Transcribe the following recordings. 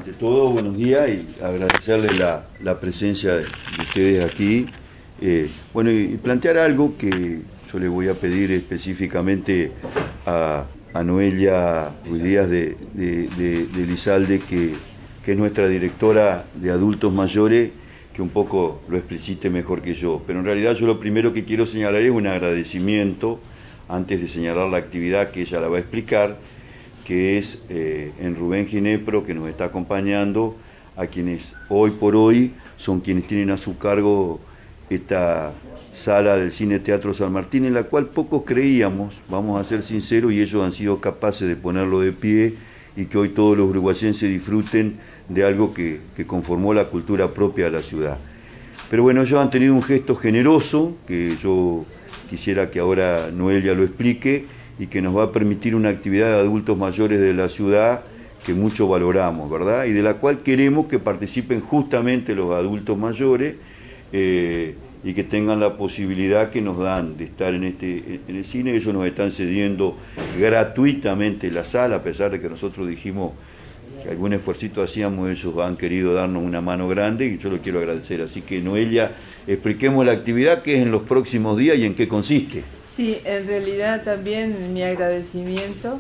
ante todo, buenos días y agradecerle la presencia de ustedes aquí. Bueno, y plantear algo que yo le voy a pedir específicamente a Noelia Ruiz Díaz de Elizalde, que es nuestra directora de adultos mayores, que un poco lo explicite mejor que yo. Pero en realidad yo lo primero que quiero señalar es un agradecimiento, antes de señalar la actividad que ella la va a explicar, que es en Rubén Ginepro, que nos está acompañando, a quienes hoy por hoy son quienes tienen a su cargo esta sala del Cine Teatro San Martín, en la cual pocos creíamos, vamos a ser sinceros, y ellos han sido capaces de ponerlo de pie, y que hoy todos los uruguayenses disfruten de algo que conformó la cultura propia de la ciudad. Pero bueno, ellos han tenido un gesto generoso, que yo quisiera que ahora Noelia lo explique, y que nos va a permitir una actividad de adultos mayores de la ciudad que mucho valoramos, ¿verdad? Y de la cual queremos que participen justamente los adultos mayores y que tengan la posibilidad que nos dan de estar en el cine. Ellos nos están cediendo gratuitamente la sala, a pesar de que nosotros dijimos que algún esfuercito hacíamos, ellos han querido darnos una mano grande y yo lo quiero agradecer. Así que, Noelia, expliquemos la actividad, que es en los próximos días y en qué consiste. Sí, en realidad también mi agradecimiento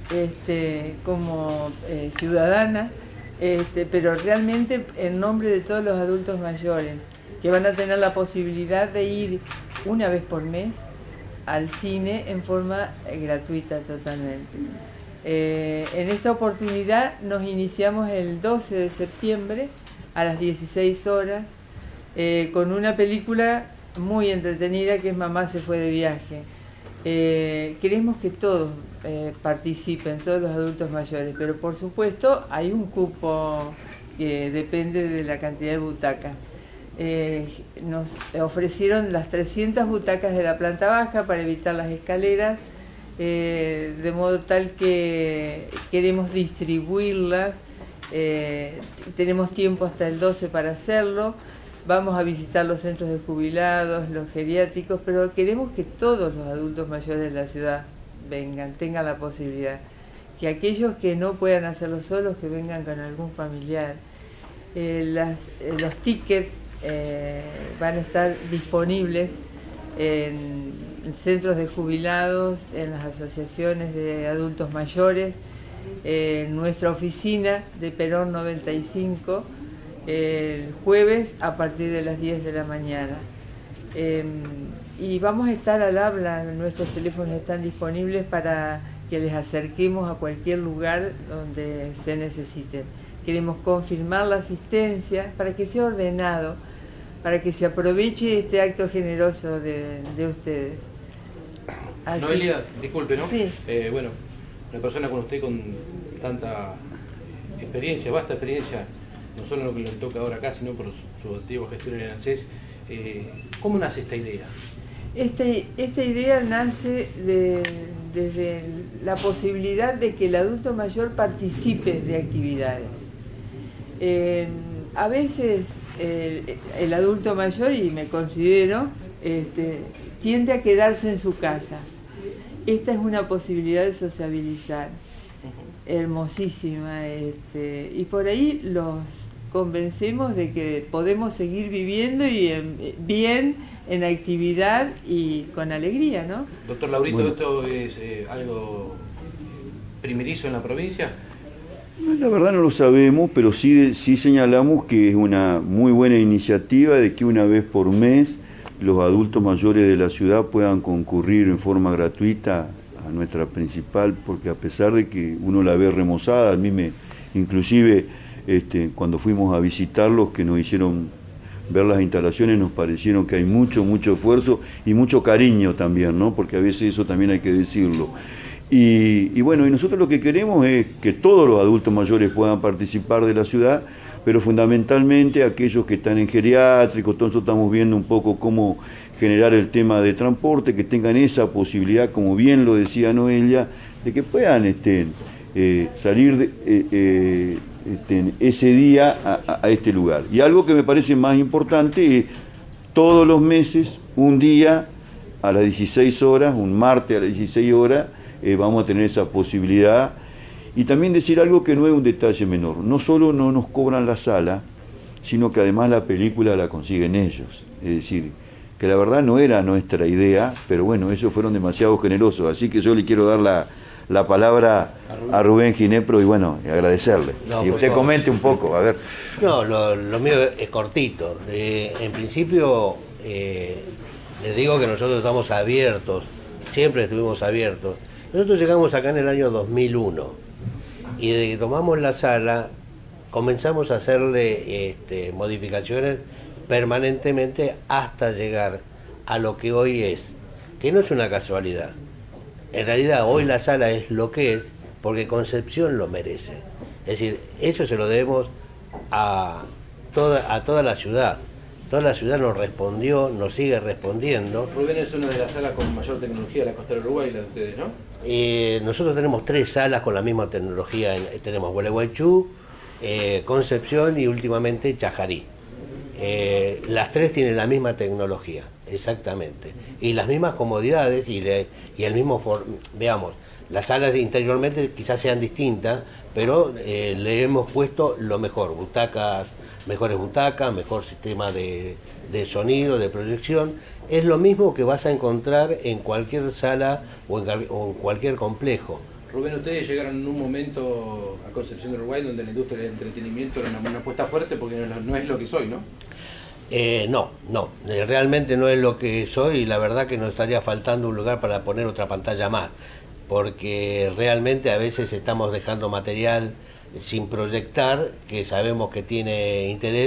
como ciudadana, pero realmente en nombre de todos los adultos mayores, que van a tener la posibilidad de ir una vez por mes al cine en forma gratuita totalmente. En esta oportunidad nos iniciamos el 12 de septiembre a las 16 horas con una película muy entretenida que es Mamá se fue de viaje. Queremos que todos participen, todos los adultos mayores, pero por supuesto hay un cupo que depende de la cantidad de butacas. Nos ofrecieron las 300 butacas de la planta baja para evitar las escaleras, de modo tal que queremos distribuirlas. Tenemos tiempo hasta el 12 para hacerlo. Vamos a visitar los centros de jubilados, los geriátricos, pero queremos que todos los adultos mayores de la ciudad vengan, tengan la posibilidad. Que aquellos que no puedan hacerlo solos, que vengan con algún familiar. Los tickets van a estar disponibles en centros de jubilados, en las asociaciones de adultos mayores, en nuestra oficina de Perón 95, el jueves a partir de las 10 de la mañana. Y vamos a estar al habla, nuestros teléfonos están disponibles para que les acerquemos a cualquier lugar donde se necesiten. Queremos confirmar la asistencia para que sea ordenado, para que se aproveche este acto generoso de ustedes. Así. Noelia, disculpe, ¿no? Sí. Bueno, una persona con usted con tanta experiencia, vasta experiencia, no solo en lo que le toca ahora acá, sino por su activo gestión en el ANSES, ¿cómo nace esta idea? Esta idea nace desde la posibilidad de que el adulto mayor participe de actividades. A veces el adulto mayor, y me considero, tiende a quedarse en su casa. Esta es una posibilidad de sociabilizar, hermosísima, y por ahí los convencemos de que podemos seguir viviendo y bien, en actividad y con alegría, ¿no? Doctor Laurito, bueno, ¿esto es algo primerizo en la provincia? La verdad no lo sabemos, pero sí señalamos que es una muy buena iniciativa de que una vez por mes los adultos mayores de la ciudad puedan concurrir en forma gratuita a nuestra principal, porque a pesar de que uno la ve remozada, a mí inclusive cuando fuimos a visitarlos, que nos hicieron ver las instalaciones, nos parecieron que hay mucho esfuerzo y mucho cariño también, ¿no? Porque a veces eso también hay que decirlo. Y bueno, y nosotros lo que queremos es que todos los adultos mayores puedan participar de la ciudad, pero fundamentalmente aquellos que están en geriátricos. Entonces estamos viendo un poco cómo generar el tema de transporte, que tengan esa posibilidad, como bien lo decía Noelia, de que puedan salir ese día a este lugar. Y algo que me parece más importante es todos los meses, un día a las 16 horas, un martes a las 16 horas, vamos a tener esa posibilidad. Y también decir algo que no es un detalle menor, no solo no nos cobran la sala, sino que además la película la consiguen ellos. Es decir, que la verdad no era nuestra idea, pero bueno, ellos fueron demasiado generosos, así que yo le quiero dar la palabra a Rubén Ginepro y bueno, agradecerle. No, y usted comente un poco, a ver. No, lo mío es cortito. En principio, les digo que nosotros estamos abiertos, siempre estuvimos abiertos. Nosotros llegamos acá en el año 2001 y desde que tomamos la sala comenzamos a hacerle modificaciones permanentemente hasta llegar a lo que hoy es, que no es una casualidad. En realidad hoy la sala es lo que es porque Concepción lo merece. Es decir, eso se lo debemos a toda la ciudad. Toda la ciudad nos respondió, nos sigue respondiendo. Rubén es una de las salas con mayor tecnología de la costa del Uruguay, la de ustedes, ¿no? Nosotros tenemos 3 salas con la misma tecnología. Tenemos Gualeguaychú, Concepción y últimamente Chajarí. Las 3 tienen la misma tecnología, exactamente. Y las mismas comodidades y el mismo... Veamos, las salas interiormente quizás sean distintas, pero le hemos puesto lo mejor, mejores butacas, mejor sistema de sonido, de proyección. Es lo mismo que vas a encontrar en cualquier sala o en cualquier complejo. Rubén, ustedes llegaron en un momento a Concepción del Uruguay donde la industria del entretenimiento era una apuesta fuerte porque no es lo que soy, ¿no? No, realmente no es lo que soy y la verdad que nos estaría faltando un lugar para poner otra pantalla más, porque realmente a veces estamos dejando material sin proyectar que sabemos que tiene interés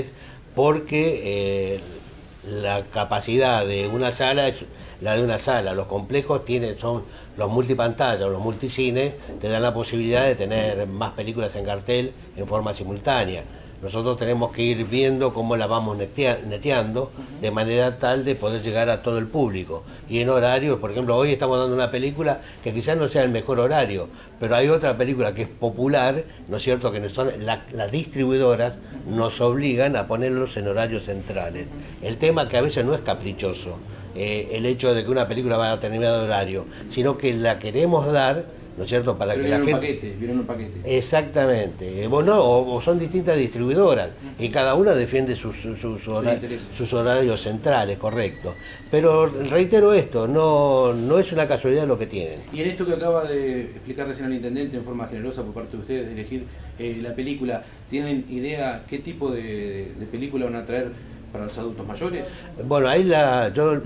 porque la capacidad de una sala es la de una sala. Los complejos son los multipantallas, los multicines, te dan la posibilidad de tener más películas en cartel en forma simultánea. Nosotros tenemos que ir viendo cómo la vamos neteando de manera tal de poder llegar a todo el público. Y en horarios, por ejemplo, hoy estamos dando una película que quizás no sea el mejor horario, pero hay otra película que es popular, ¿no es cierto?, que las distribuidoras nos obligan a ponerlos en horarios centrales. El tema que a veces no es caprichoso, el hecho de que una película vaya a determinado horario, sino que la queremos dar, ¿no es cierto?, para que la gente... Viene un paquete. Exactamente. O son distintas distribuidoras y cada una defiende sus horarios centrales, correcto. Pero reitero esto, no es una casualidad lo que tienen. Y en esto que acaba de explicar recién al intendente en forma generosa por parte de ustedes de elegir la película, ¿tienen idea qué tipo de película van a traer para los adultos mayores? Bueno, ahí yo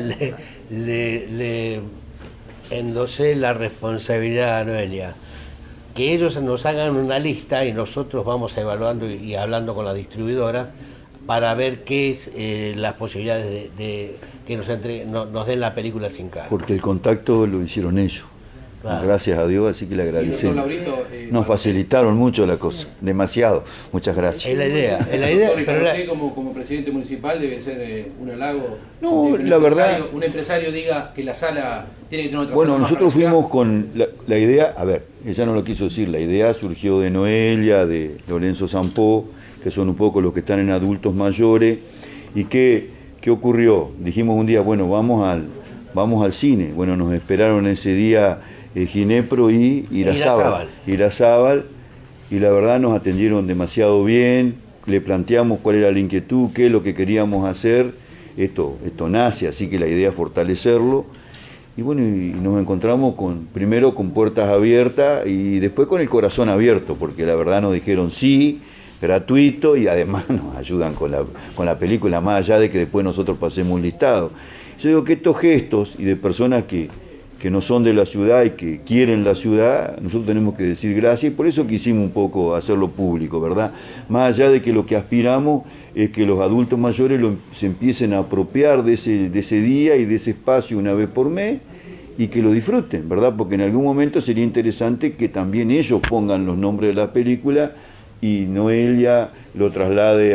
le endosé la responsabilidad a Noelia, que ellos nos hagan una lista y nosotros vamos evaluando y hablando con la distribuidora para ver qué es las posibilidades de que nos den la película sin cargo. Porque el contacto lo hicieron ellos. Claro. Gracias a Dios, así que le agradecemos. Nos facilitaron mucho la cosa, demasiado. Muchas gracias. Es la idea. Pero usted como presidente municipal debe ser un halago. No, la verdad. Un empresario diga que la sala tiene que tener otra. Bueno, nosotros fuimos con la idea, a ver, ella no lo quiso decir, la idea surgió de Noelia, de Lorenzo Zampó, que son un poco los que están en adultos mayores. ¿Y qué ocurrió? Dijimos un día, bueno, vamos al cine. Bueno, nos esperaron ese día Ginepro y Irazábal, y la verdad nos atendieron demasiado bien. Le planteamos cuál era la inquietud, qué es lo que queríamos hacer. Esto nace, así que la idea es fortalecerlo. Y bueno, y nos encontramos primero con puertas abiertas y después con el corazón abierto, porque la verdad nos dijeron sí, gratuito, y además nos ayudan con la película, más allá de que después nosotros pasemos un listado. Yo digo que estos gestos y de personas que no son de la ciudad y que quieren la ciudad, nosotros tenemos que decir gracias, y por eso quisimos un poco hacerlo público, ¿verdad? Más allá de que lo que aspiramos es que los adultos mayores se empiecen a apropiar de ese día y de ese espacio una vez por mes, y que lo disfruten, ¿verdad? Porque en algún momento sería interesante que también ellos pongan los nombres de la película y Noelia lo traslade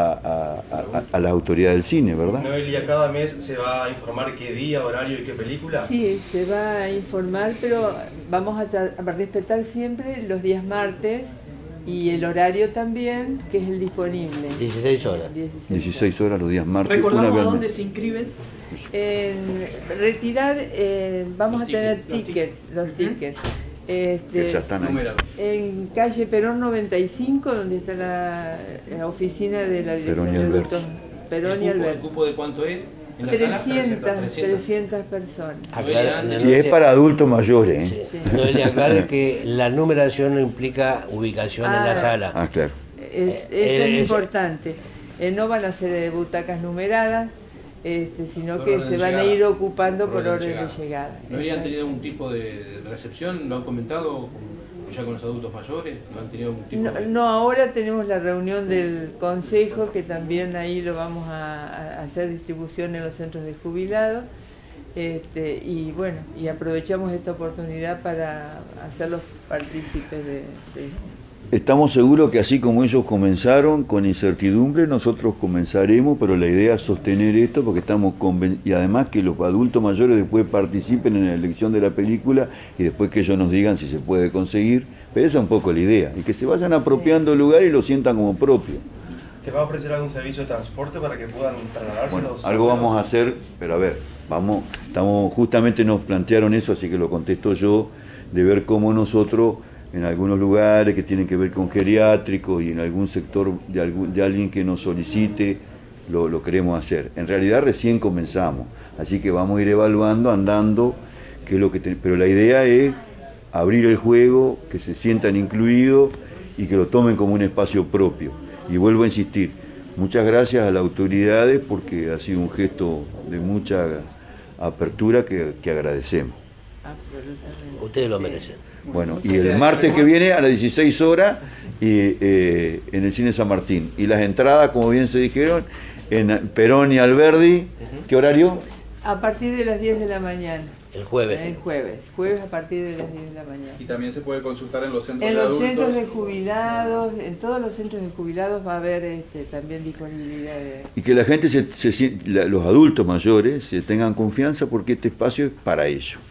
a las autoridades del cine, ¿verdad? Noelia, cada mes se va a informar qué día, horario y qué película. Sí, se va a informar, pero vamos a respetar siempre los días martes y el horario también, que es el disponible. 16 horas. 16 horas los días martes. ¿Recordamos a dónde se inscriben? En retirar, vamos a tener los tickets. Que ya están ahí. En calle Perón 95, donde está la oficina de la Dirección Perón y de Alberti. Adultos. Perón y ¿El Alberti. cupo de cuánto es? ¿En la sala? 300 personas. Y es para adultos mayores, ¿eh? Sí. No le aclare que la numeración no implica ubicación en la sala. Ah, claro. Eso es importante. No van a ser butacas numeradas, sino Por que orden se de van a llegada. ir ocupando por orden de llegada. llegada. ¿No habían Exacto. tenido algún tipo de recepción? ¿Lo han comentado ya con los adultos mayores? ¿No han tenido algún tipo No, de...? no, ahora tenemos la reunión del consejo, que también ahí lo vamos a hacer distribución en los centros de jubilados, y bueno, y aprovechamos esta oportunidad para hacerlos partícipes de Estamos seguros que así como ellos comenzaron con incertidumbre, nosotros comenzaremos, pero la idea es sostener esto porque estamos convencidos, y además que los adultos mayores después participen en la elección de la película y después que ellos nos digan si se puede conseguir, pero esa es un poco la idea, y que se vayan apropiando el lugar y lo sientan como propio. ¿Se va a ofrecer algún servicio de transporte para que puedan trasladarse Bueno, los algo abuelos? vamos a hacer, pero a ver, justamente nos plantearon eso, así que lo contesto yo, de ver cómo nosotros en algunos lugares que tienen que ver con geriátricos y en algún sector de alguien que nos solicite, lo queremos hacer. En realidad recién comenzamos, así que vamos a ir evaluando, andando, qué es lo que pero la idea es abrir el juego, que se sientan incluidos y que lo tomen como un espacio propio. Y vuelvo a insistir, muchas gracias a las autoridades porque ha sido un gesto de mucha apertura que agradecemos. absolutamente. Ustedes lo Sí. merecen. Bueno, y el martes que viene a las 16 horas y, en el Cine San Martín. Y las entradas, como bien se dijeron, en Perón y Alberdi, ¿qué horario? A partir de las 10 de la mañana. El jueves. El jueves a partir de las 10 de la mañana. Y también se puede consultar en los centros En de los adultos. centros de jubilados, en todos los centros de jubilados va a haber también disponibilidad de... Y que la gente, los adultos mayores, se tengan confianza porque este espacio es para ellos.